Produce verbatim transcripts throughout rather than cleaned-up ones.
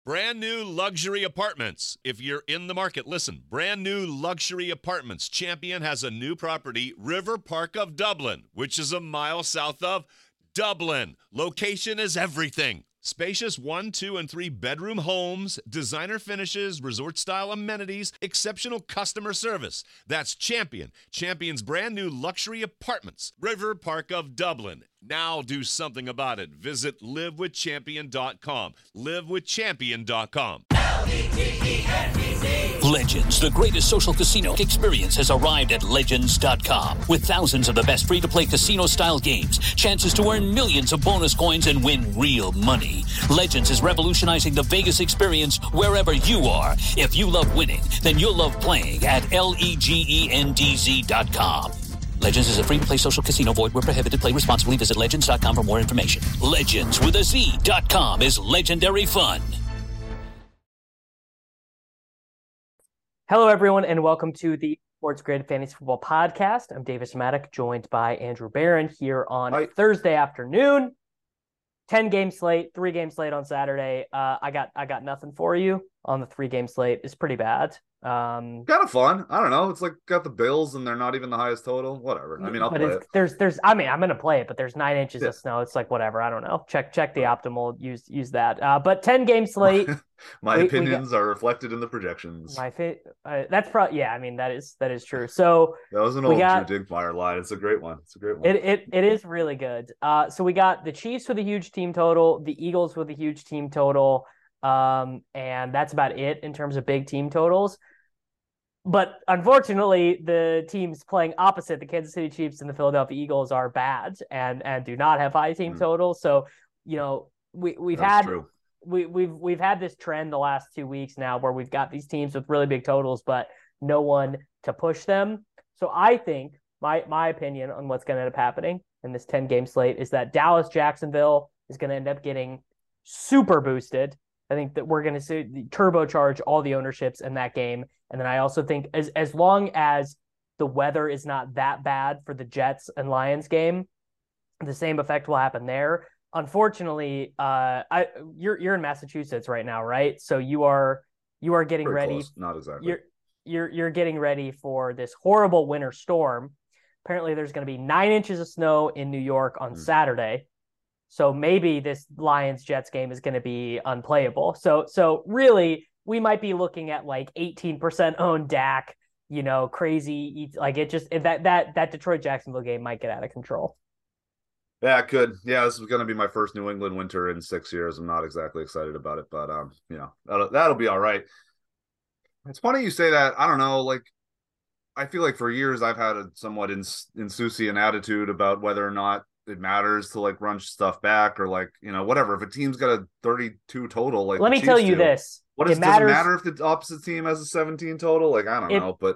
Brand new luxury apartments. If you're in the market, listen. Brand new luxury apartments. Champion has a new property, River Park of Dublin, which is a mile south of Dublin. Location is everything. Spacious one, two, and three bedroom homes, designer finishes, resort-style amenities, exceptional customer service. That's Champion. Champion's brand new luxury apartments. River Park of Dublin. Now do something about it. Visit live with champion dot com. live with champion dot com. Legends, the greatest social casino experience, has arrived at legends dot com. With thousands of the best free-to-play casino-style games, chances to earn millions of bonus coins and win real money. Legends is revolutionizing the Vegas experience wherever you are. If you love winning, then you'll love playing at legends dot com. Legends is a free-to-play social casino. Void where prohibited. Play responsibly. Visit legends dot com for more information. Legends with a Z dot com is legendary fun. Hello, everyone, and welcome to the Sports Grid Fantasy Football Podcast. I'm Davis Maddock, joined by Andrew Barron here on Hi. Thursday afternoon. ten game slate, three game slate on Saturday. Uh, I got I got nothing for you on the three game slate. It's pretty bad. Um, Kind of fun. I don't know. It's like got the Bills and they're not even the highest total. Whatever. I mean, I'll but play it's, it. there's there's I mean I'm gonna play it, but there's nine inches Yeah. of snow. It's like whatever. I don't know. Check check the optimal. Use use that. Uh, but ten game slate. My we- we opinions are reflected in the projections. My fa- uh, that's probably yeah. I mean that is that is true. So. That was an we old got- Drew Dinkmeyer line. It's a great one. It's a great one. It it it is really good. Uh, so we got the Chiefs with a huge team total, the Eagles with a huge team total, um, and that's about it in terms of big team totals. But unfortunately, the teams playing opposite, the Kansas City Chiefs and the Philadelphia Eagles, are bad and and do not have high team Mm. totals. So you know we we've That's had true. we we've we've had this trend the last two weeks now where we've got these teams with really big totals, but no one to push them. So I think my my opinion on what's going to end up happening in this ten game slate is that Dallas Jacksonville is going to end up getting super boosted. I think that we're going to see turbocharge all the ownerships in that game. And then I also think as as long as the weather is not that bad for the Jets and Lions game, the same effect will happen there. Unfortunately, uh, I you're you're in Massachusetts right now, right? So you are you are getting Pretty ready. close. Not exactly. You're you're you're getting ready for this horrible winter storm. Apparently, there's going to be nine inches of snow in New York on Mm. Saturday. So maybe this Lions Jets game is going to be unplayable. So so really, we might be looking at like eighteen percent owned Dak. You know, crazy. Like it just that that that Detroit Jacksonville game might get out of control. Yeah, it could. Yeah, this is going to be my first New England winter in six years. I'm not exactly excited about it, but um, you know, that'll, that'll be all right. It's funny you say that. I don't know. Like, I feel like for years I've had a somewhat ins- insouciant attitude about whether or not it matters to like run stuff back or like, you know, whatever. If a team's got a thirty-two total, like Let the me tell Chiefs you do, this: what is, it does it matters. matter if the opposite team has a seventeen total? Like, I don't It- know, but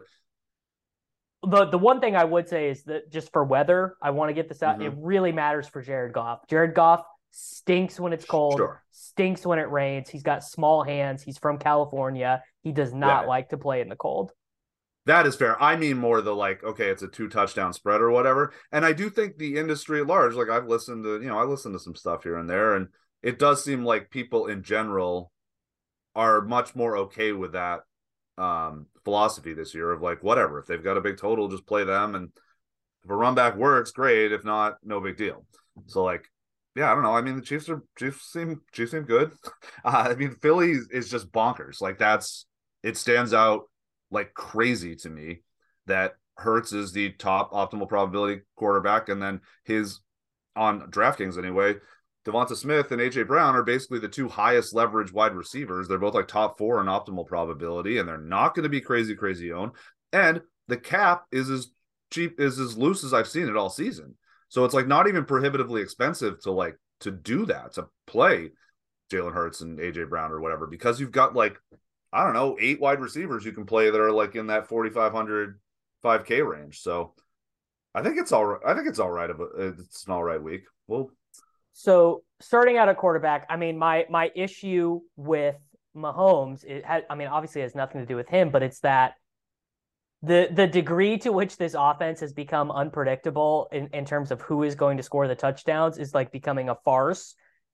The the one thing I would say is that just for weather, I want to get this out. Mhm. It really matters for Jared Goff. Jared Goff stinks when it's cold, Sure. stinks when it rains. He's got small hands. He's from California. He does not Yeah. like to play in the cold. that is fair. I mean more the like, okay, it's a two touchdown spread or whatever. And I do think the industry at large, like I've listened to, you know, I listen to some stuff here and there, and it does seem like people in general are much more okay with that um, philosophy this year of like, whatever, if they've got a big total, just play them. And if a run back works, great. If not, no big deal. So like, yeah, I don't know. I mean, the Chiefs are Chiefs seem Chiefs seem good. Uh, I mean, Philly is just bonkers. Like that's it stands out like crazy to me that Hurts is the top optimal probability quarterback, and then his on DraftKings anyway, Devonta Smith and A J Brown are basically the two highest leverage wide receivers. They're both like top four in optimal probability, and they're not going to be crazy, crazy owned. And the cap is as cheap, is as loose as I've seen it all season. So it's like not even prohibitively expensive to like to do that, to play Jalen Hurts and A J Brown or whatever, because you've got like, I don't know, eight wide receivers you can play that are like in that forty-five hundred, five K range. So I think it's all right. I think it's all right. It's an all right week. Well, So starting out at quarterback, I mean, my my issue with Mahomes, it had, I mean, obviously it has nothing to do with him, but it's that the the degree to which this offense has become unpredictable in, in terms of who is going to score the touchdowns is like becoming a farce.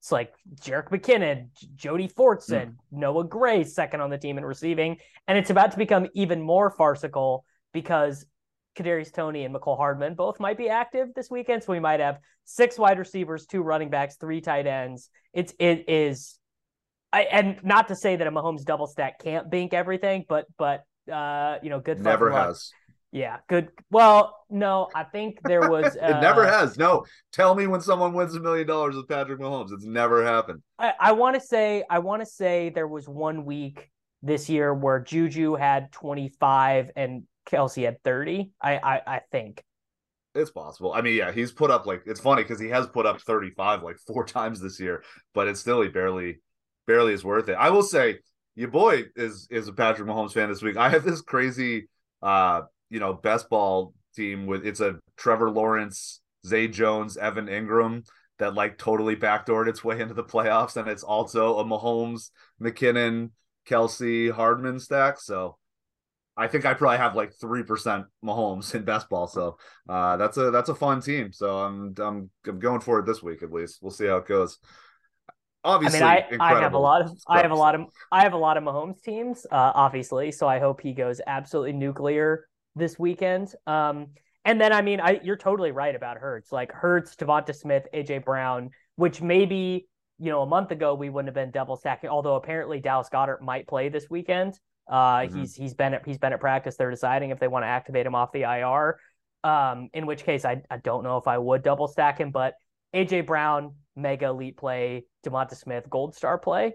It's like Jerick McKinnon, Jody Fortson, Mm. Noah Gray, second on the team in receiving. And it's about to become even more farcical because Kadarius Toney and Mecole Hardman both might be active this weekend. So we might have six wide receivers, two running backs, three tight ends. It's, it is, I, and not to say that a Mahomes double stack can't bink everything, but, but, uh, you know, good Never fucking luck. has. Yeah, good. Well, no, I think there was. Uh, it never has. No, tell me when someone wins a million dollars with Patrick Mahomes. It's never happened. I, I want to say, I want to say there was one week this year where Juju had twenty-five and Kelsey had thirty. I, I, I think it's possible. I mean, yeah, he's put up like it's funny because he has put up thirty-five like four times this year, but it's still he barely, barely is worth it. I will say, your boy is is a Patrick Mahomes fan this week. I have this crazy. uh you know, best ball team with it's a Trevor Lawrence, Zay Jones, Evan Ingram that like totally backdoored its way into the playoffs. And it's also a Mahomes, McKinnon, Kelsey, Hardman stack. So I think I probably have like three percent Mahomes in best ball. So uh, that's a, that's a fun team. So I'm, I'm, I'm going for it this week, at least. We'll see how it goes. Obviously, I mean, I, I have a lot of, I have a lot of, I have a lot of Mahomes teams, uh, obviously. So I hope he goes absolutely nuclear this weekend. Um, and then, I mean, I you're totally right about Hurts. Like Hurts, Devonta Smith, A J Brown, which maybe, you know, a month ago we wouldn't have been double stacking, although apparently Dallas Goedert might play this weekend. Uh, mm-hmm. he's he's been at he's been at practice. They're deciding if they want to activate him off the I R. Um, in which case I, I don't know if I would double stack him, but A J Brown, mega elite play, Devonta Smith, gold star play.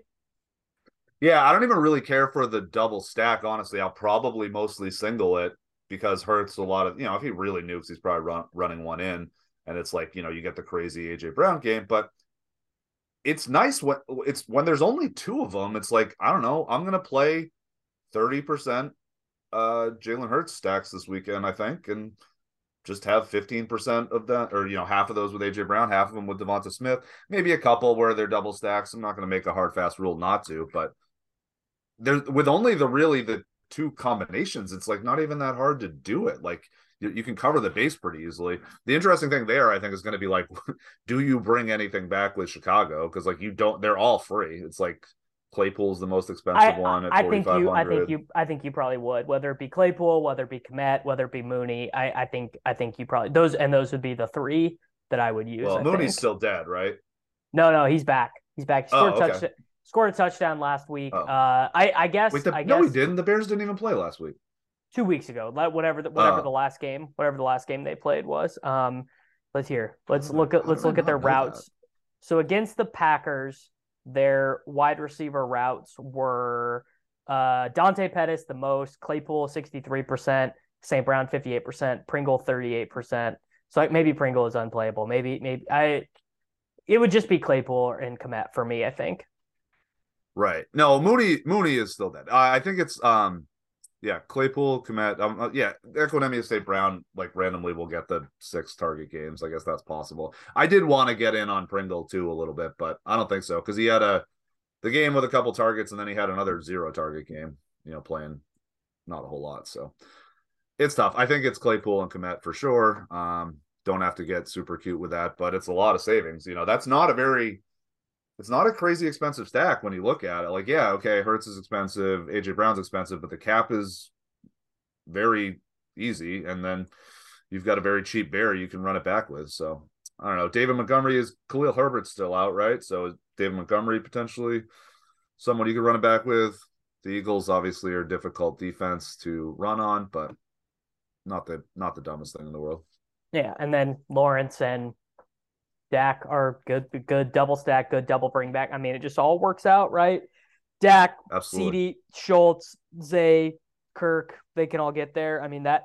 Yeah, I don't even really care for the double stack, honestly. I'll probably mostly single it. Because Hurts a lot of, you know, if he really nukes, he's probably run, running one in. And it's like, you know, you get the crazy A J Brown game. But it's nice when it's when there's only two of them. It's like, I don't know, I'm going to play thirty percent uh, Jalen Hurts stacks this weekend, I think. And just have fifteen percent of that, or, you know, half of those with A J Brown, half of them with Devonta Smith. Maybe a couple where they're double stacks. I'm not going to make a hard, fast rule not to. But there's with only the really the two combinations, it's like not even that hard to do it. Like you, you can cover the base pretty easily. The interesting thing there, I think, is going to be like, do you bring anything back with Chicago? Because like you don't, they're all free. It's like Claypool's the most expensive I, one at I think you, I forty-five hundred. think you, I think you probably would, whether it be Claypool, whether it be Kmet, whether it be Mooney. I, I think, I think you probably those and those would be the three that I would use. Well, I Mooney's think. still dead, right? No, no, he's back. He's back. He scored oh, a okay. touchdown. Scored a touchdown last week. Oh. Uh, I, I guess. Wait, the, I no, guess, he didn't. The Bears didn't even play last week. Two weeks ago, whatever the, whatever Oh. the last game, whatever the last game they played was. Um, let's hear. Let's How look did I- at let's how did look I at their not know routes. that? So against the Packers, their wide receiver routes were uh, Dante Pettis the most, Claypool sixty-three percent, Saint Brown fifty-eight percent, Pringle thirty-eight percent. So like, maybe Pringle is unplayable. Maybe maybe I. It would just be Claypool and Kmet for me, I think. Right. No, Mooney Mooney is still dead. I, I think it's um yeah, Claypool, Kmet, um, uh, yeah, Equinemius State Brown like randomly will get the six target games. I guess that's possible. I did want to get in on Pringle too a little bit, but I don't think so because he had a the game with a couple targets and then he had another zero target game, you know, playing not a whole lot. So it's tough. I think it's Claypool and Kmet for sure. Um, don't have to get super cute with that, but it's a lot of savings. You know, that's not a very It's not a crazy expensive stack when you look at it. Like, yeah, okay, Hurts is expensive, A J Brown's expensive, but the cap is very easy. And then you've got a very cheap bear you can run it back with. So I don't know. David Montgomery is Khalil Herbert's still out, right? So is David Montgomery potentially someone you could run it back with? The Eagles obviously are a difficult defense to run on, but not the not the dumbest thing in the world. Yeah, and then Lawrence and Dak are good, good double stack, good double bring back. I mean, it just all works out, right? Dak, Absolutely. C D, Schultz, Zay, Kirk, they can all get there. I mean, that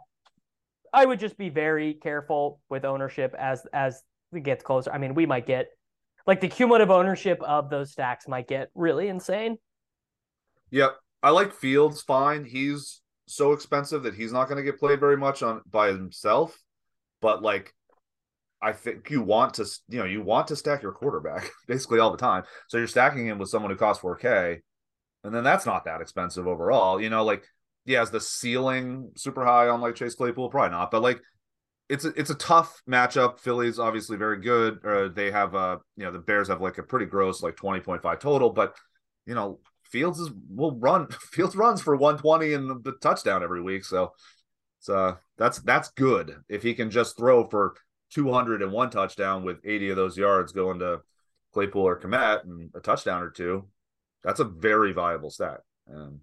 I would just be very careful with ownership as as it gets closer. I mean, we might get like the cumulative ownership of those stacks might get really insane. Yep. I like Fields fine. He's so expensive that he's not going to get played very much on by himself. But like, I think you want to, you know, you want to stack your quarterback basically all the time. So you're stacking him with someone who costs four K, and then that's not that expensive overall. You know, like, yeah, is the ceiling super high on like Chase Claypool? Probably not. But like, it's a, it's a tough matchup. Philly's obviously very good. Uh, they have uh you know the Bears have like a pretty gross like twenty point five total, but you know Fields is will run Fields runs for one twenty and the touchdown every week, so it's uh that's that's good if he can just throw for two hundred and one touchdown with eighty of those yards going to Claypool or Kmet and a touchdown or two. That's a very viable stat. And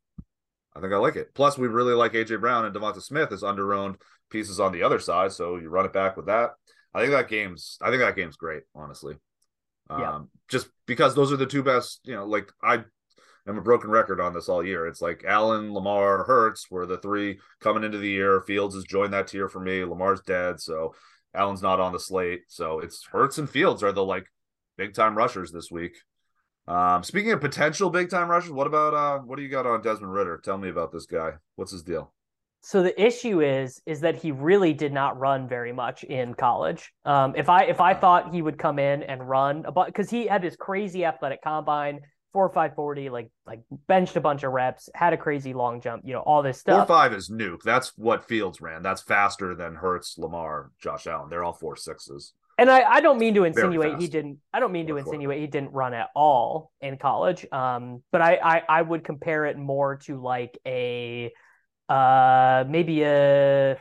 I think I like it. Plus, we really like A J Brown, and Devonta Smith is under-owned pieces on the other side, so you run it back with that. I think that game's I think that game's great, honestly. Um, yeah. Just because those are the two best, you know, like I am a broken record on this all year. It's like Allen, Lamar, Hurts were the three coming into the year. Fields has joined that tier for me. Lamar's dead, so Allen's not on the slate. So it's Hurts and Fields are the like big-time rushers this week. Um, speaking of potential big-time rushers, what about uh, what do you got on Desmond Ridder? Tell me about this guy. What's his deal? So the issue is, is that he really did not run very much in college. Um, if I if I thought he would come in and run a bunch, because he had this crazy athletic combine, four or five forty, like like benched a bunch of reps, had a crazy long jump, you know, all this stuff. Four five is nuke. That's what Fields ran. That's faster than Hurts, Lamar, Josh Allen. They're all four sixes. And I, I don't mean to insinuate he didn't. I don't mean to insinuate he didn't run at all in college. Um, but I, I I would compare it more to like a. Uh, maybe a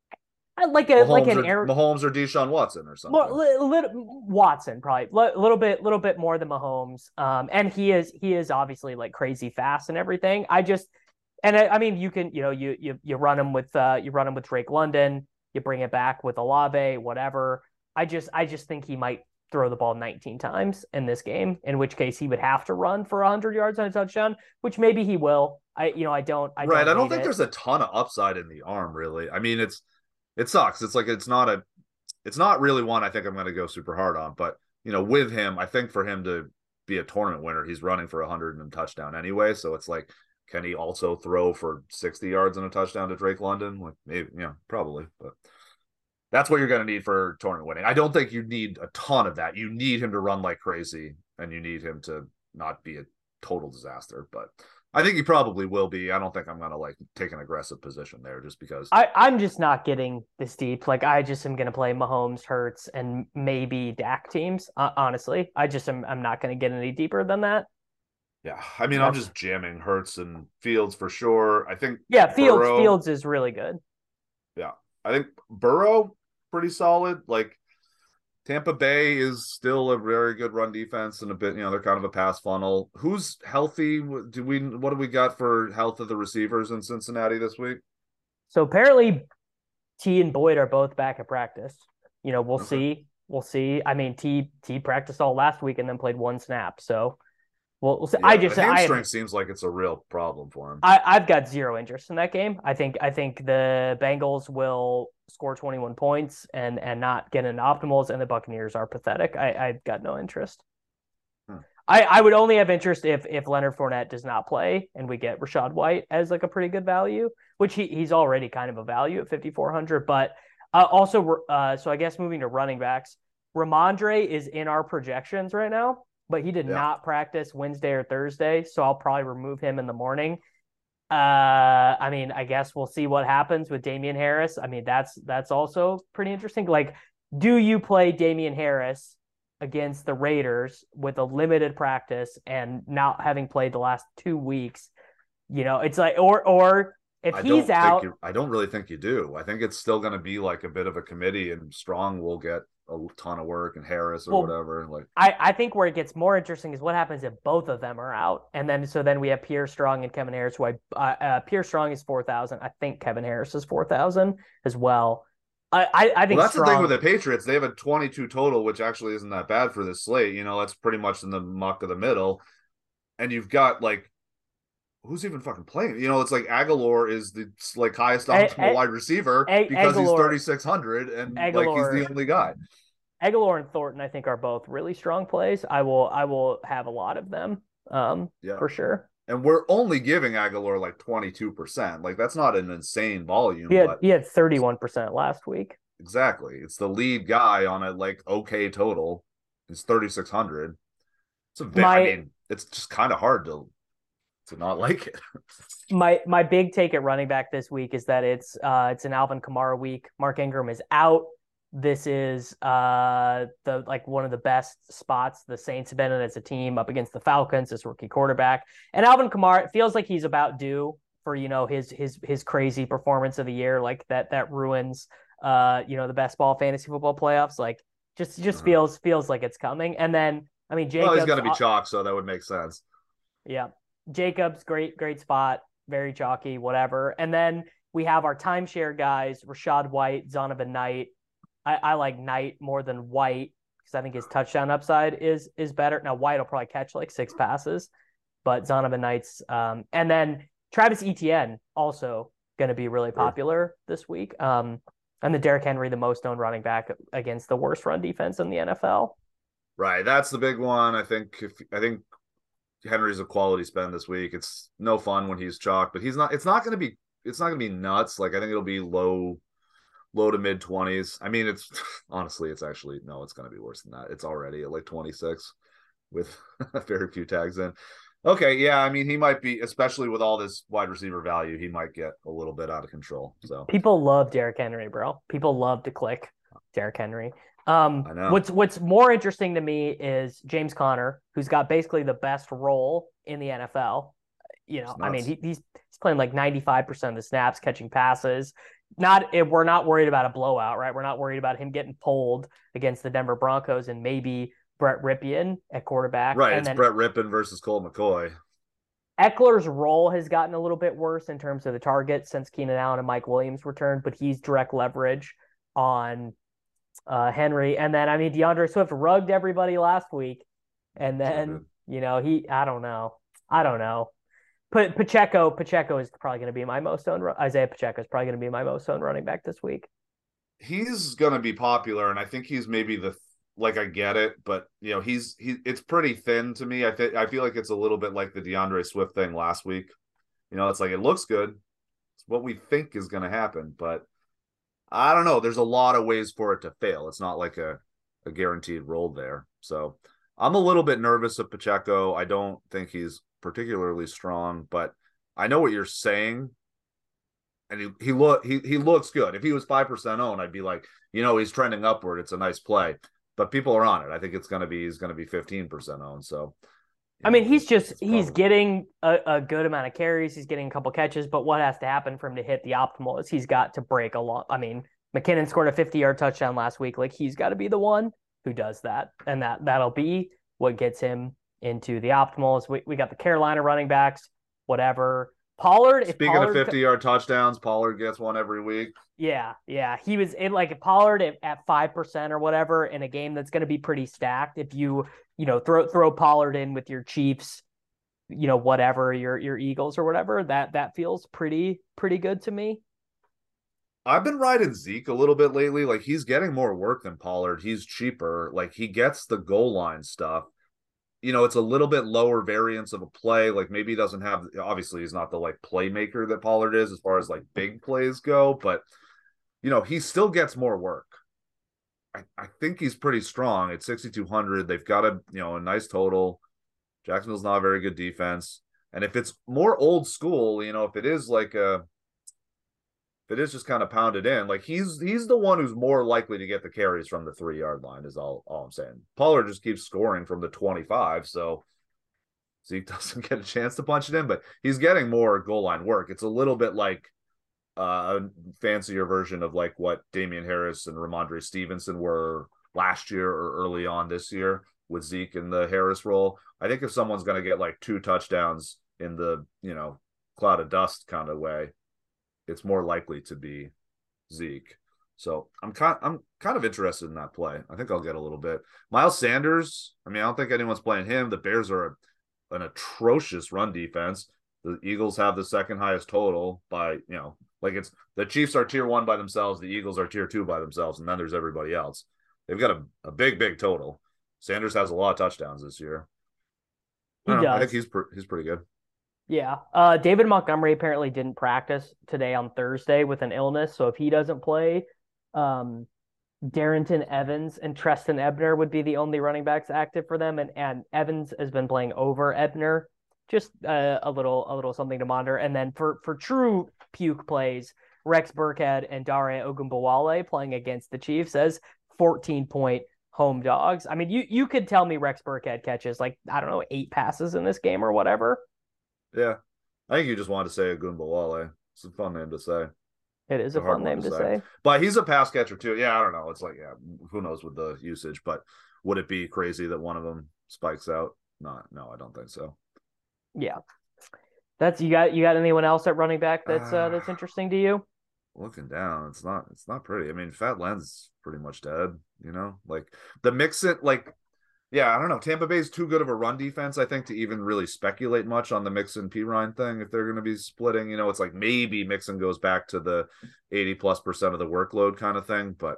like a Mahomes like an or, Aaron, Mahomes or Deshaun Watson or something. More, li, li, Watson probably a li, little bit, little bit more than Mahomes. Um, and he is he is obviously like crazy fast and everything. I just and I, I mean you can you know you you you run him with uh you run him with Drake London, you bring it back with Olave, whatever. I just I just think he might throw the ball nineteen times in this game, in which case he would have to run for one hundred yards on a touchdown, which maybe he will. I, you know, I don't, I right. don't I don't think it. there's a ton of upside in the arm, really. I mean, it's, it sucks. It's like, it's not a, it's not really one I think I'm going to go super hard on, but you know, with him, I think for him to be a tournament winner, he's running for a hundred and a touchdown anyway. So it's like, can he also throw for sixty yards and a touchdown to Drake London? Like maybe, yeah, probably, but that's what you're going to need for tournament winning. I don't think you need a ton of that. You need him to run like crazy and you need him to not be a total disaster, but I think he probably will be. I don't think I'm going to like take an aggressive position there just because I, I'm just not getting this deep. Like I just am going to play Mahomes, Hurts, and maybe Dak teams. Uh, honestly, I just am, I'm not going to get any deeper than that. Yeah. I mean, I'm just jamming Hurts and Fields for sure. I think. Yeah. Fields, Burrow, Fields is really good. Yeah. I think Burrow pretty solid. Like Tampa Bay is still a very good run defense and a bit, you know, they're kind of a pass funnel. Who's healthy? Do we, what do we got for health of the receivers in Cincinnati this week? So apparently T and Boyd are both back at practice. You know, we'll okay. see. We'll see. I mean, T T practiced all last week and then played one snap. So we'll, we'll see. Yeah, I just, the hamstring I, seems like it's a real problem for him. I, I've got zero interest in that game. I think, I think the Bengals will score twenty-one points and and not get into optimals, and the Buccaneers are pathetic. I, I've got no interest. Hmm. I, I would only have interest if if Leonard Fournette does not play and we get Rachaad White as like a pretty good value, which he, he's already kind of a value at fifty-four hundred. But uh, also, uh, so I guess moving to running backs, Ramondre is in our projections right now, but he did yeah. not practice Wednesday or Thursday, so I'll probably remove him in the morning. Uh, I mean, I guess we'll see what happens with Damian Harris. I mean, that's that's also pretty interesting. Like, do you play Damian Harris against the Raiders with a limited practice and not having played the last two weeks? You know, it's like, or or if I he's out, you, I don't really think you do. I think it's still going to be like a bit of a committee, and Strong will get a ton of work, and Harris or well, whatever. Like, I, I think where it gets more interesting is what happens if both of them are out, and then so then we have Pierre Strong and Kevin Harris. Who I uh, uh, Pierre Strong is four thousand. I think Kevin Harris is four thousand as well. I I, I think well, that's Strong... the thing with the Patriots. They have a twenty-two total, which actually isn't that bad for this slate. You know, that's pretty much in the muck of the middle, and you've got like. Who's even fucking playing? You know, it's like Aguilar is the like highest optimal a- wide receiver a- because Aguilar, he's thirty-six hundred and Aguilar, like he's the only guy. Aguilar and Thornton, I think, are both really strong plays. I will, I will have a lot of them, um, yeah. for sure. And we're only giving Aguilar like twenty-two percent. Like that's not an insane volume. He had, but he had thirty-one percent last week. Exactly. It's the lead guy on a like okay total. It's thirty-six hundred. It's a bit, My, I mean, it's just kind of hard to. to not like it. My my big take at running back this week is that it's uh it's an Alvin Kamara week. Mark Ingram is out. This is uh the like one of the best spots the Saints have been in as a team up against the Falcons, this rookie quarterback. And Alvin Kamara, it feels like he's about due for, you know, his his his crazy performance of the year, like that that ruins uh you know the best ball fantasy football playoffs. Like just just uh-huh. feels feels like it's coming. And then I mean Jacobs, well, he's gonna be chalk, so that would make sense. Yeah. Jacobs, great, great spot. Very chalky, whatever. And then we have our timeshare guys, Rachaad White, Zonovan Knight. I, I like Knight more than White because I think his touchdown upside is is better. Now, White will probably catch like six passes, but Zonovan Knight's um, and then Travis Etienne also going to be really popular this week. Um, and the Derrick Henry, the most known running back against the worst run defense in the N F L. Right. That's the big one. I think if I think Henry's a quality spend this week. It's no fun when he's chalk, but he's not, it's not going to be, it's not going to be nuts. Like I think it'll be low, low to mid twenties. I mean, it's honestly, it's actually, no, it's going to be worse than that. It's already at like twenty-six with very few tags in. Okay. Yeah. I mean, he might be, especially with all this wide receiver value, he might get a little bit out of control. So people love Derrick Henry, bro. People love to click Derrick Henry. Um, I know. What's what's more interesting to me is James Conner, who's got basically the best role in the N F L. You know, I mean, he, he's he's playing like ninety-five percent of the snaps, catching passes. Not we're not worried about a blowout, right? We're not worried about him getting pulled against the Denver Broncos and maybe Brett Rypien at quarterback. Right, and it's then Brett Rypien versus Colt McCoy. Eckler's role has gotten a little bit worse in terms of the target since Keenan Allen and Mike Williams returned, but he's direct leverage on uh, Henry. And then, I mean, DeAndre Swift rugged everybody last week. And then, Sure you know, he, I don't know. I don't know. But Pacheco, Pacheco is probably going to be my most owned. Isaiah Pacheco is probably going to be my most owned running back this week. He's going to be popular, and I think he's maybe the like I get it, but you know he's he. It's pretty thin to me. I think I feel like it's a little bit like the DeAndre Swift thing last week. You know, it's like it looks good. It's what we think is going to happen, but I don't know. There's a lot of ways for it to fail. It's not like a a guaranteed role there. So I'm a little bit nervous of Pacheco. I don't think he's particularly strong, but I know what you're saying. And he he look he he looks good. If he was five percent owned, I'd be like, you know, he's trending upward. It's a nice play. But people are on it. I think it's gonna be he's gonna be fifteen percent owned. So I mean, he's just he's getting a, a good amount of carries, he's getting a couple catches, but what has to happen for him to hit the optimal is he's got to break a lot. I mean, McKinnon scored a fifty-yard touchdown last week. Like he's got to be the one who does that. And that that'll be what gets him into the optimals. We we got the Carolina running backs, whatever. Pollard. Speaking Pollard, of fifty-yard touchdowns, Pollard gets one every week. Yeah, yeah. He was in like Pollard at, at five percent or whatever in a game that's going to be pretty stacked. If you, you know, throw throw Pollard in with your Chiefs, you know, whatever, your your Eagles or whatever, that that feels pretty pretty good to me. I've been riding Zeke a little bit lately. Like he's getting more work than Pollard. He's cheaper. Like he gets the goal line stuff. You know, it's a little bit lower variance of a play. Like maybe he doesn't have, obviously he's not the like playmaker that Pollard is as far as like big plays go, but you know, he still gets more work. I, I think he's pretty strong at sixty-two hundred. They've got a, you know, a nice total. Jacksonville's not a very good defense. And if it's more old school, you know, if it is like a, if it is just kind of pounded in, like he's, he's the one who's more likely to get the carries from the three yard line is all, all I'm saying. Pollard just keeps scoring from the twenty-five. So Zeke doesn't get a chance to punch it in, but he's getting more goal line work. It's a little bit like uh, a fancier version of like what Damian Harris and Ramondre Stevenson were last year or early on this year with Zeke in the Harris role. I think if someone's going to get like two touchdowns in the, you know, cloud of dust kind of way, it's more likely to be Zeke. So I'm kind, I'm kind of interested in that play. I think I'll get a little bit. Miles Sanders, I mean, I don't think anyone's playing him. The Bears are a, an atrocious run defense. The Eagles have the second highest total by, you know, like it's the Chiefs are tier one by themselves. The Eagles are tier two by themselves. And then there's everybody else. They've got a, a big, big total. Sanders has a lot of touchdowns this year. He I, does. know, I think he's, pr- he's pretty good. Yeah. Uh, David Montgomery apparently didn't practice today on Thursday with an illness. So if he doesn't play, um, Darrington Evans and Treston Ebner would be the only running backs active for them. And, and Evans has been playing over Ebner just uh, a little a little something to monitor. And then for for true puke plays, Rex Burkhead and Dare Ogunbowale playing against the Chiefs as fourteen point home dogs. I mean, you you could tell me Rex Burkhead catches like, I don't know, eight passes in this game or whatever. Yeah. I think you just wanted to say Ogunbowale. It's a fun name to say. It is a, a fun name to, to say. say. But he's a pass catcher too. Yeah, I don't know. It's like, yeah, who knows with the usage, but would it be crazy that one of them spikes out? No, no, I don't think so. Yeah. That's you got you got anyone else at running back that's uh, that's interesting to you? Looking down, it's not it's not pretty. I mean, Fat Len's pretty much dead, you know? Like the Mixon, like yeah, I don't know. Tampa Bay's too good of a run defense, I think, to even really speculate much on the Mixon Pirine thing. If they're going to be splitting, you know, it's like maybe Mixon goes back to the eighty plus percent of the workload kind of thing. But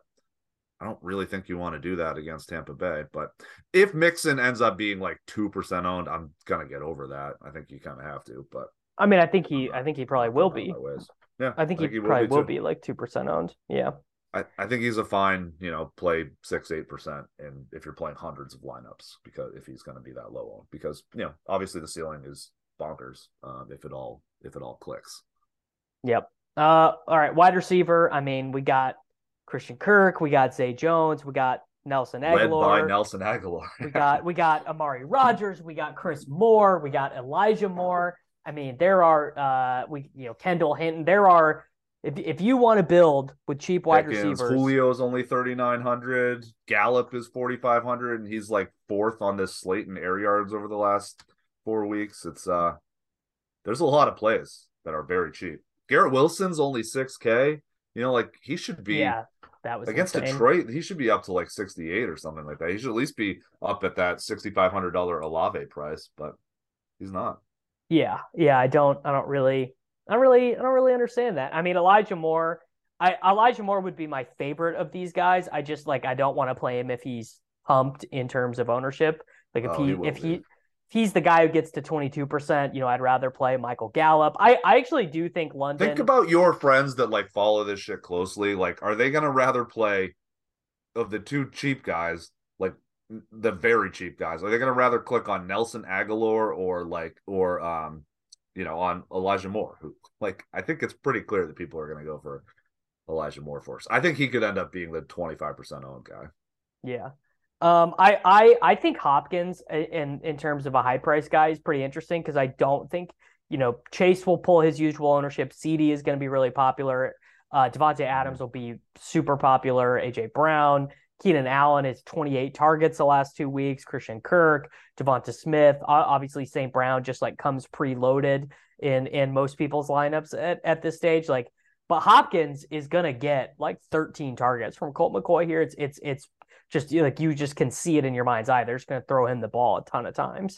I don't really think you want to do that against Tampa Bay. But if Mixon ends up being like two percent owned, I'm going to get over that. I think you kind of have to. But I mean, I think he, I think he probably will be. Yeah, I think, I think he, he probably will be, will be like two percent owned. Yeah. I, I think he's a fine, you know, play six, eight percent. And if you're playing hundreds of lineups, because if he's going to be that low owned, because, you know, obviously the ceiling is bonkers. Um, if it all, if it all clicks. Yep. Uh, all right. Wide receiver. I mean, we got Christian Kirk, we got Zay Jones, we got Nelson Aguilar. Led by Nelson Aguilar. we got, we got Amari Rogers, we got Chris Moore, we got Elijah Moore. I mean, there are, uh, we, you know, Kendall Hinton, there are, If if you want to build with cheap wide Pickens, receivers, Julio's only thirty-nine hundred. Gallup is forty-five hundred, and he's like fourth on this slate in air yards over the last four weeks. It's uh, there's a lot of plays that are very cheap. Garrett Wilson's only six K. You know, like he should be. Yeah, that was against insane. Detroit. He should be up to like sixty-eight or something like that. He should at least be up at that sixty-five hundred dollar Olave price, but he's not. Yeah, yeah. I don't. I don't really. I don't really, I don't really understand that. I mean, Elijah Moore, I Elijah Moore would be my favorite of these guys. I just like, I don't want to play him if he's pumped in terms of ownership. Like if oh, he, he if he, if he's the guy who gets to twenty-two percent, you know, I'd rather play Michael Gallup. I, I actually do think London. Think about your friends that like follow this shit closely. Like, are they going to rather play of the two cheap guys, like the very cheap guys? Are they going to rather click on Nelson Aguilar or like, or, um, you know, on Elijah Moore, who like, I think it's pretty clear that people are going to go for Elijah Moore first. I think he could end up being the twenty-five percent owned guy. Yeah. Um, I, I, I think Hopkins in, in terms of a high price guy is pretty interesting because I don't think, you know, Chase will pull his usual ownership. C D is going to be really popular. Uh, Devontae Adams will be super popular. A J Brown, Keenan Allen is twenty-eight targets the last two weeks. Christian Kirk, Devonta Smith, obviously Saint Brown just like comes preloaded in in most people's lineups at, at this stage. Like, but Hopkins is gonna get like thirteen targets from Colt McCoy here. It's it's it's just like you just can see it in your mind's eye. They're just gonna throw him the ball a ton of times.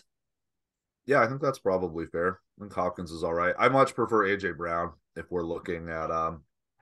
Yeah, I think that's probably fair. I think Hopkins is all right. I much prefer A J Brown if we're looking at um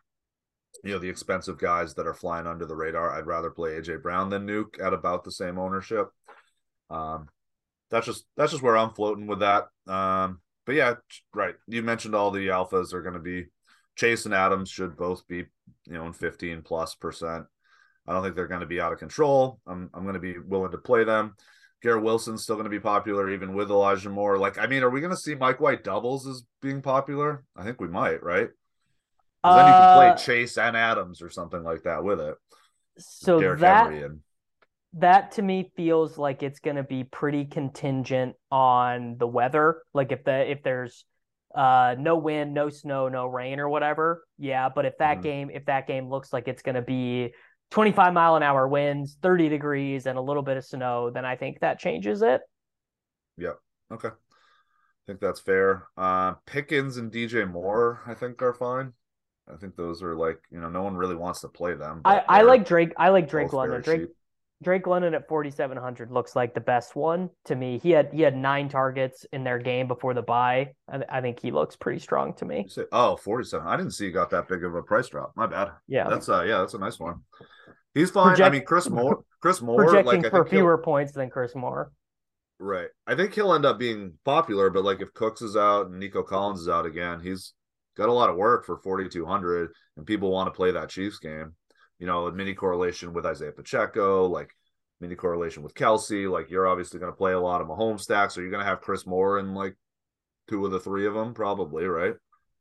you know, the expensive guys that are flying under the radar. I'd rather play A J Brown than Nuke at about the same ownership. Um, that's just that's just where I'm floating with that. Um, but yeah, right. You mentioned all the alphas are going to be Chase and Adams should both be, you know, in fifteen plus percent. I don't think they're going to be out of control. I'm I'm going to be willing to play them. Garrett Wilson's still going to be popular even with Elijah Moore. Like, I mean, are we going to see Mike White doubles as being popular? I think we might, right? Uh, then you can play Chase and Adams or something like that with it. So Derrick that and... that to me feels like it's going to be pretty contingent on the weather. Like if the if there's uh, no wind, no snow, no rain or whatever, yeah. But if that mm-hmm. game if that game looks like it's going to be twenty-five mile an hour winds, thirty degrees, and a little bit of snow, then I think that changes it. Yep. Okay. I think that's fair. Uh, Pickens and D J Moore, I think, are fine. I think those are like, you know, no one really wants to play them. I, I like Drake. I like Drake London. Drake cheap. Drake London at forty-seven hundred looks like the best one to me. He had he had nine targets in their game before the bye. I, I think he looks pretty strong to me. Say, oh, forty-seven. I didn't see you got that big of a price drop. My bad. Yeah, that's uh yeah, that's a nice one. He's fine. Project, I mean, Chris Moore. Chris Moore projecting like, for fewer points than Chris Moore. Right. I think he'll end up being popular, but like if Cooks is out and Nico Collins is out again, he's got a lot of work for forty-two hundred, and people want to play that Chiefs game. You know, mini correlation with Isaiah Pacheco, like mini correlation with Kelsey. Like you're obviously going to play a lot of Mahomes stacks, or you're going to have Chris Moore in like Two of the three of them, probably, right?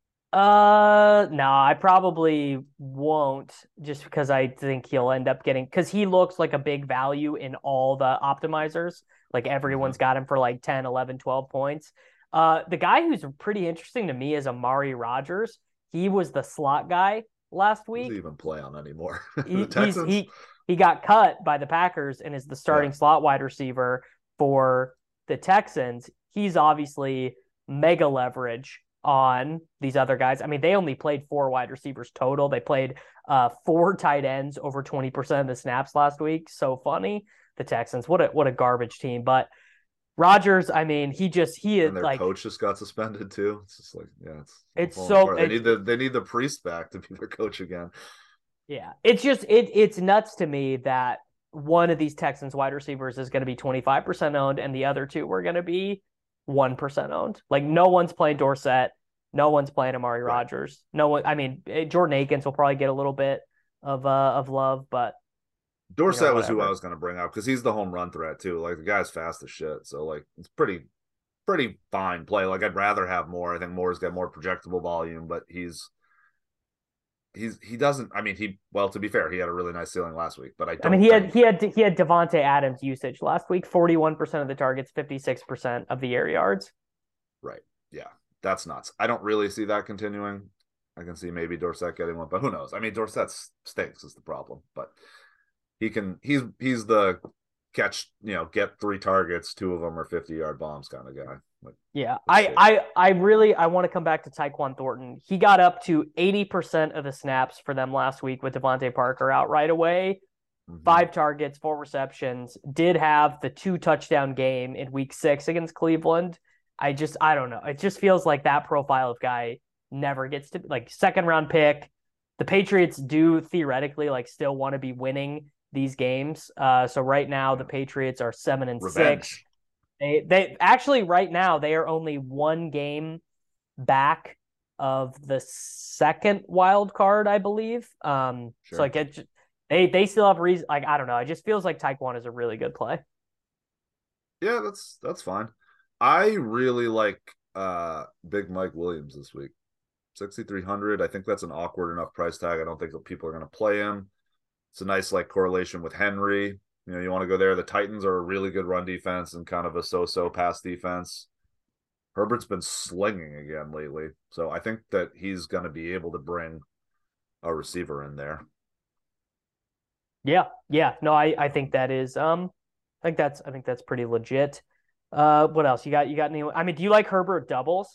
Uh, no, I probably won't just because I think he'll end up getting because he looks like a big value in all the optimizers. Like everyone's Mm-hmm. got him for like ten, eleven, twelve points. Uh, the guy who's pretty interesting to me is Amari Rogers. He was the slot guy last Does he week. even play on anymore? The He, he's Texans? he he got cut by the Packers and is the Yeah. starting slot wide receiver for the Texans. He's obviously mega leverage on these other guys. I mean, they only played four wide receivers total. They played uh, four tight ends over twenty percent of the snaps last week. So funny. The Texans, what a what a garbage team. But Rodgers, I mean, he just he And is their like coach just got suspended too. It's just like, yeah, it's, it's falling so apart. They it's, need the they need the priest back to be their coach again. yeah. It's just it it's nuts to me that one of these Texans wide receivers is going to be twenty-five percent owned and the other two were going to be one percent owned. Like no one's playing Dorsett, no one's playing Amari Right. Rogers. No one I mean, Jordan Akins will probably get a little bit of uh of love, but Dorsett you know, was who I whatever. was going to bring up because he's the home run threat too. Like the guy's fast as shit, so like it's pretty pretty fine play. Like I'd rather have more. I think Moore's got more projectable volume, but he's he's he doesn't. I mean, he well to be fair, he had a really nice ceiling last week, but I I don't. mean, he had think, he had he had Devontae Adams usage last week, forty-one percent of the targets, fifty-six percent of the air yards. right. Yeah, that's nuts. I don't really see that continuing. I can see maybe Dorsett getting one, but who knows? I mean, Dorsett stinks is the problem, but he can. He's he's the catch. You know, get three targets, two of them are fifty yard bombs kind of guy. Like, Yeah, let's I, see. I, I really I want to come back to Tyquan Thornton. He got up to eighty percent of the snaps for them last week with Devontae Parker out right away. Mhm. Five targets, four receptions. Did have the two touchdown game in week six against Cleveland. I just I don't know. It just feels like that profile of guy never gets to like second round pick. The Patriots do theoretically like still want to be winning these games. Uh, so right now the Patriots are seven and six. Revenge. They they actually right now they are only one game back of the second wild card, I believe. Um, Sure. so like it, they they still have reason. Like I don't know. It just feels like Taekwon is a really good play. Yeah, that's that's fine. I really like uh Big Mike Williams this week. sixty-three hundred. I think that's an awkward enough price tag. I don't think that people are going to play him. It's a nice like correlation with Henry. You know, you want to go there. The Titans are a really good run defense and kind of a so-so pass defense. Herbert's been slinging again lately. So I think that he's going to be able to bring a receiver in there. Yeah, yeah. No, I I think that is um, I think that's I think that's pretty legit. Uh, what else you got? You got any? I mean, do you like Herbert doubles?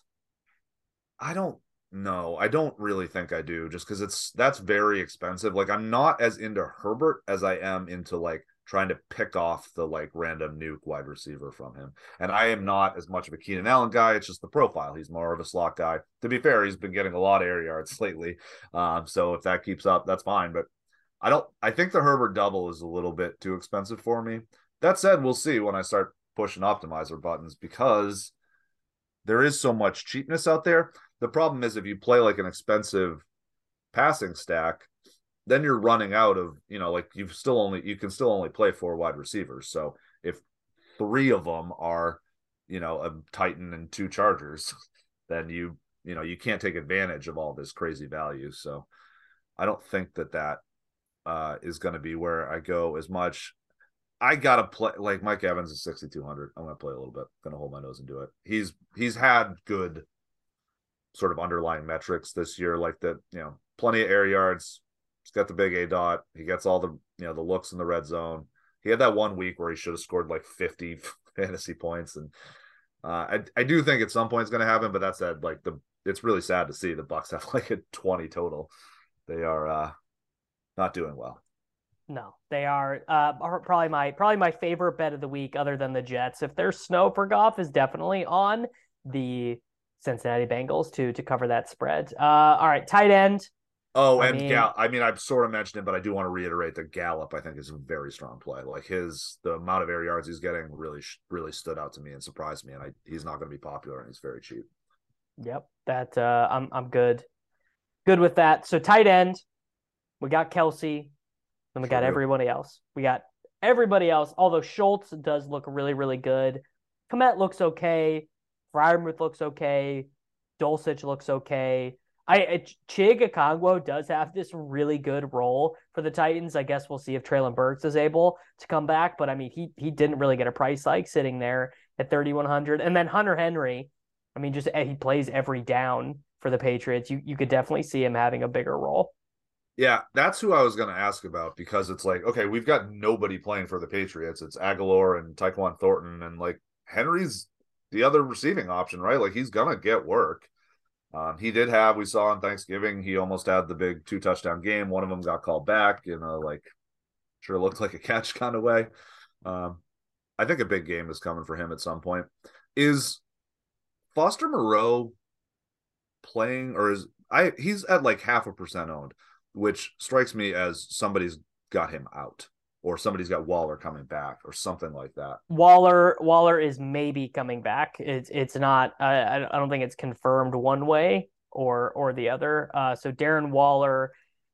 I don't know. I don't really think I do just because it's that's very expensive. Like I'm not as into Herbert as I am into like trying to pick off the like random nuke wide receiver from him. And I am not as much of a Keenan Allen guy. It's just the profile. He's more of a slot guy. To be fair, he's been getting a lot of air yards lately. Um, so if that keeps up, that's fine. But I don't I think the Herbert double is a little bit too expensive for me. That said, we'll see when I start pushing optimizer buttons because there is so much cheapness out there. The problem is if you play like an expensive passing stack, then you're running out of, you know, like you've still only, you can still only play four wide receivers. So if three of them are, you know, a Titan and two Chargers, then you, you know, you can't take advantage of all this crazy value. So I don't think that that uh, is going to be where I go as much. I gotta play like Mike Evans is sixty-two hundred. I'm gonna play a little bit. Gonna hold my nose and do it. He's he's had good sort of underlying metrics this year, like that. You know, plenty of air yards. He's got the big A dot. He gets all the you know the looks in the red zone. He had that one week where he should have scored like fifty fantasy points, and uh, I I do think at some point it's gonna happen. But that said, like the it's really sad to see the Bucks have like a twenty total. They are uh, not doing well. No, they are uh are probably my probably my favorite bet of the week, other than the Jets. If there's snow for Goff, is definitely on the Cincinnati Bengals to to cover that spread. Uh, all right, tight end. Oh, I and mean, Gal. I mean, I've sort of mentioned it, but I do want to reiterate that Gallup, I think, is a very strong play. Like his the amount of air yards he's getting really, really stood out to me and surprised me. And I, he's not going to be popular, and he's very cheap. Yep, that uh, I'm I'm good, good with that. So tight end, we got Kelsey. Then we got Sure do. everybody else. We got everybody else. Although Schultz does look really, really good. Komet looks okay. Freiermuth looks okay. Dulcich looks okay. I, I Chig Okongwu does have this really good role for the Titans. I guess we'll see if Treylon Burks is able to come back, but I mean, he he didn't really get a price hike sitting there at thirty-one hundred. And then Hunter Henry, I mean, just he plays every down for the Patriots. You you could definitely see him having a bigger role. Yeah, that's who I was going to ask about, because it's like, okay, we've got nobody playing for the Patriots. It's Aguilar and Tyquan Thornton, and like Henry's the other receiving option, right? Like he's going to get work. Um, he did have, we saw on Thanksgiving, he almost had the big two touchdown game. One of them got called back in a like, sure looked like a catch kind of way. Um, I think a big game is coming for him at some point. Is Foster Moreau playing, or is I? He's at like half a percent owned, which strikes me as somebody's got him out, or somebody's got Waller coming back, or something like that. Waller Waller is maybe coming back. It's it's not. I I don't think it's confirmed one way or or the other. Uh, so Darren Waller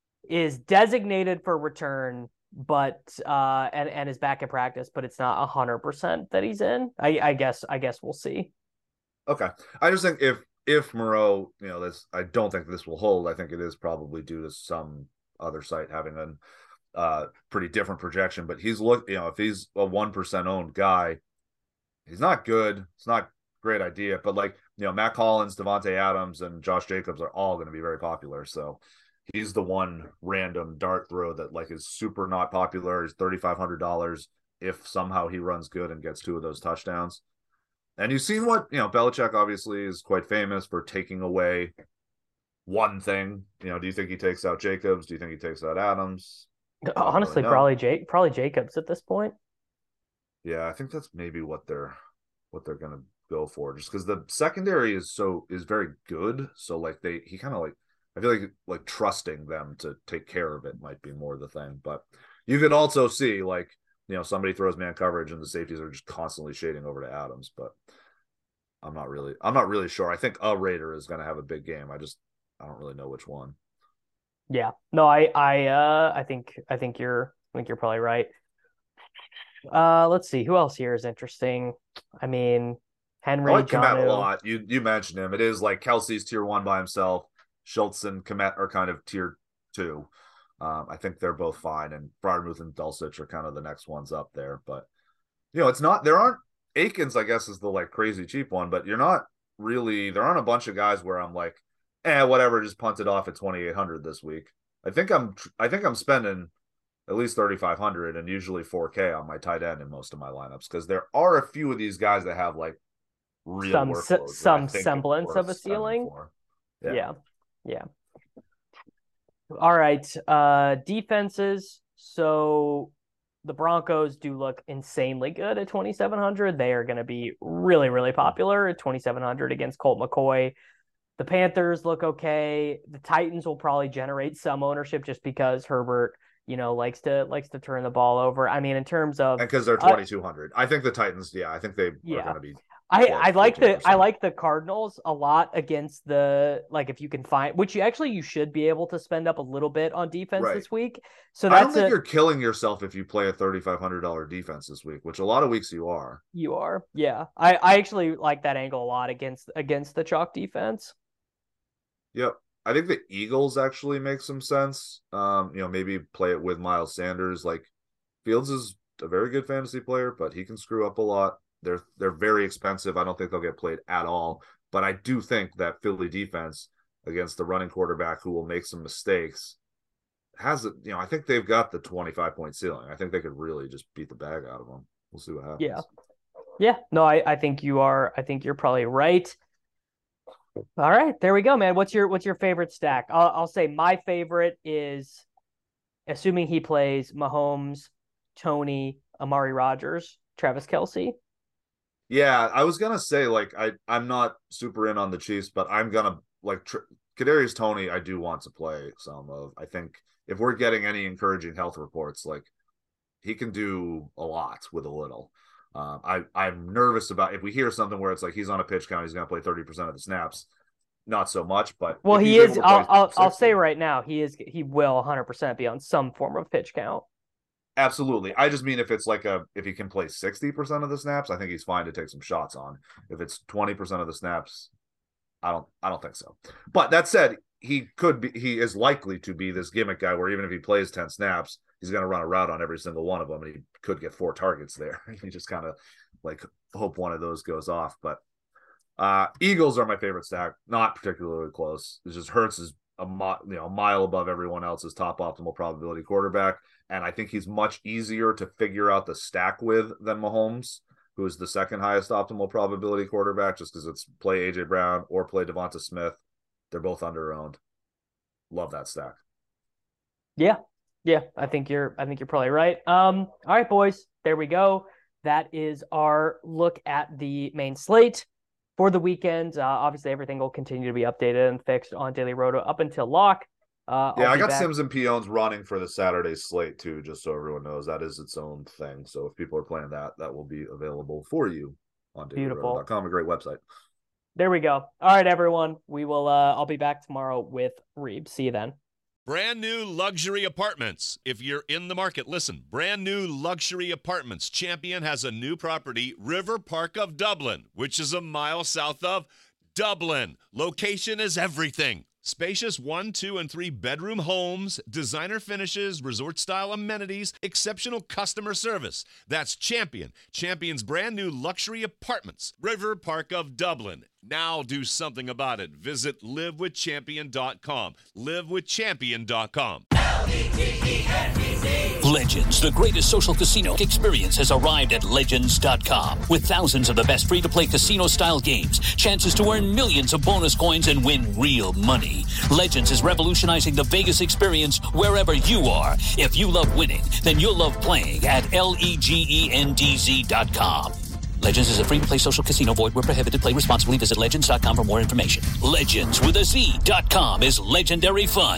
is designated for return, but uh, and and is back in practice, but it's not a hundred percent that he's in. I I guess I guess we'll see. Okay, I just think if if Moreau, you know, this I don't think this will hold. I think it is probably due to some other site having an uh pretty different projection, but he's look, you know, if he's a one percent owned guy, he's not good. It's not a great idea, but like, you know, Matt Collins, Devontae Adams, and Josh Jacobs are all going to be very popular. So he's the one random dart throw that like is super not popular. Is thirty-five hundred dollars if somehow he runs good and gets two of those touchdowns. And you've seen what, you know, Belichick obviously is quite famous for taking away one thing. You know, do you think he takes out Jacobs? Do you think he takes out Adams? Honestly, really probably Jake, probably Jacobs at this point. Yeah, I think that's maybe what they're what they're gonna go for, just because the secondary is so is very good. So like they he kind of like I feel like like trusting them to take care of it might be more the thing. But you could also see like, you know, somebody throws man coverage and the safeties are just constantly shading over to Adams. But I'm not really I'm not really sure. I think a Raider is gonna have a big game. I just I don't really know which one. Yeah, no, I, I, uh, I think, I think you're, I think you're probably right. Uh, let's see, who else here is interesting. I mean, Henry, I like Jonnu. Kmet a lot. You, you mentioned him. It is like Kelsey's tier one by himself. Schultz and Kmet are kind of tier two. Um, I think they're both fine, and Freiermuth and Dulcich are kind of the next ones up there. But you know, it's not. There aren't Akins. I guess is the like crazy cheap one, but you're not really. There aren't a bunch of guys where I'm like, eh, whatever, just punt it off at twenty-eight hundred this week. I think I'm I think I'm spending at least thirty-five hundred and usually four K on my tight end in most of my lineups, because there are a few of these guys that have like real some some semblance of a ceiling. Yeah. yeah. Yeah. All right. Uh defenses. So the Broncos do look insanely good at twenty-seven hundred. They are going to be really, really popular at twenty-seven hundred against Colt McCoy. The Panthers look okay. The Titans will probably generate some ownership just because Herbert, you know, likes to likes to turn the ball over. I mean, in terms of and because they're twenty-two hundred, uh, I think the Titans. Yeah, I think they yeah. are going to be. I, I like the I like the Cardinals a lot against the like if you can find, which you actually you should be able to spend up a little bit on defense right. this week. So that's I don't think a, you're killing yourself if you play a thirty-five hundred dollars defense this week, which a lot of weeks you are. You are, yeah. I, I actually like that angle a lot against against the chalk defense. Yep. I think the Eagles actually make some sense. Um, you know, maybe play it with Miles Sanders. Like Fields is a very good fantasy player, but he can screw up a lot. They're they're very expensive. I don't think they'll get played at all. But I do think that Philly defense against the running quarterback who will make some mistakes has it. You know, I think they've got the twenty-five point ceiling. I think they could really just beat the bag out of them. We'll see what happens. Yeah, yeah. No, I, I think you are. I think you're probably right. All right, there we go, man. What's your what's your favorite stack? I'll I'll say my favorite is, assuming he plays, Mahomes, Tony, Amari Rodgers, Travis Kelce. Yeah, I was gonna say like I I'm not super in on the Chiefs, but I'm gonna like tr- Kadarius Toney. I do want to play some of. I think if we're getting any encouraging health reports, like he can do a lot with a little. Um, I, I'm nervous about if we hear something where it's like he's on a pitch count, he's going to play thirty percent of the snaps. Not so much, but well, he is. I'll I'll, I'll say right now, he is. He will one hundred percent be on some form of pitch count. Absolutely. I just mean if it's like a if he can play sixty percent of the snaps, I think he's fine to take some shots on. If it's twenty percent of the snaps, I don't I don't think so. But that said, he could be he is likely to be this gimmick guy where even if he plays ten snaps, he's going to run a route on every single one of them, and he could get four targets there. You just kind of like hope one of those goes off. But uh, Eagles are my favorite stack, not particularly close. It's just Hurts is a mi- you know a mile above everyone else's top optimal probability quarterback, and I think he's much easier to figure out the stack with than Mahomes, who is the second highest optimal probability quarterback, just because it's play A J Brown or play Devonta Smith. They're both under-owned. Love that stack. Yeah. Yeah, I think you're I think you're probably right. Um, all right, boys, there we go. That is our look at the main slate for the weekend. Uh, obviously, everything will continue to be updated and fixed on Daily Roto up until lock. Uh, yeah, I'll I got back. Sims and Peons running for the Saturday slate too, just so everyone knows that is its own thing. So if people are playing that, that will be available for you on daily roto dot com, a great website. There we go. All right, everyone. We will. Uh, I'll be back tomorrow with Reeb. See you then. Brand new luxury apartments. If you're in the market, listen. Brand new luxury apartments. Champion has a new property, River Park of Dublin, which is a mile south of Dublin. Location is everything. Spacious one, two, and three bedroom homes, designer finishes, resort-style amenities, exceptional customer service. That's Champion. Champion's brand new luxury apartments, River Park of Dublin. Now do something about it. Visit live with champion dot com. live with champion dot com. Legends, the greatest social casino experience, has arrived at legends dot com. With thousands of the best free-to-play casino-style games, chances to earn millions of bonus coins and win real money. Legends is revolutionizing the Vegas experience wherever you are. If you love winning, then you'll love playing at legends dot com. Legends is a free-to-play social casino. Void where prohibited. Play responsibly. Visit legends dot com for more information. Legends with a Z dot com is legendary fun.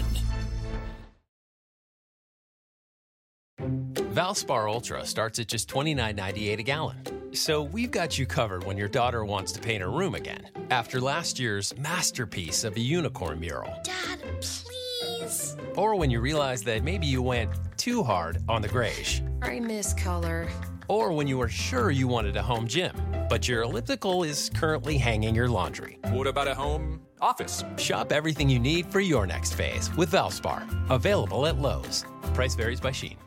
Valspar Ultra starts at just twenty-nine ninety-eight a gallon. So we've got you covered when your daughter wants to paint her room again. After last year's masterpiece of a unicorn mural. Dad, please. Or when you realize that maybe you went too hard on the grayish. I miss color. Or when you were sure you wanted a home gym, but your elliptical is currently hanging your laundry. What about a home office? Shop everything you need for your next phase with Valspar. Available at Lowe's. Price varies by Shein.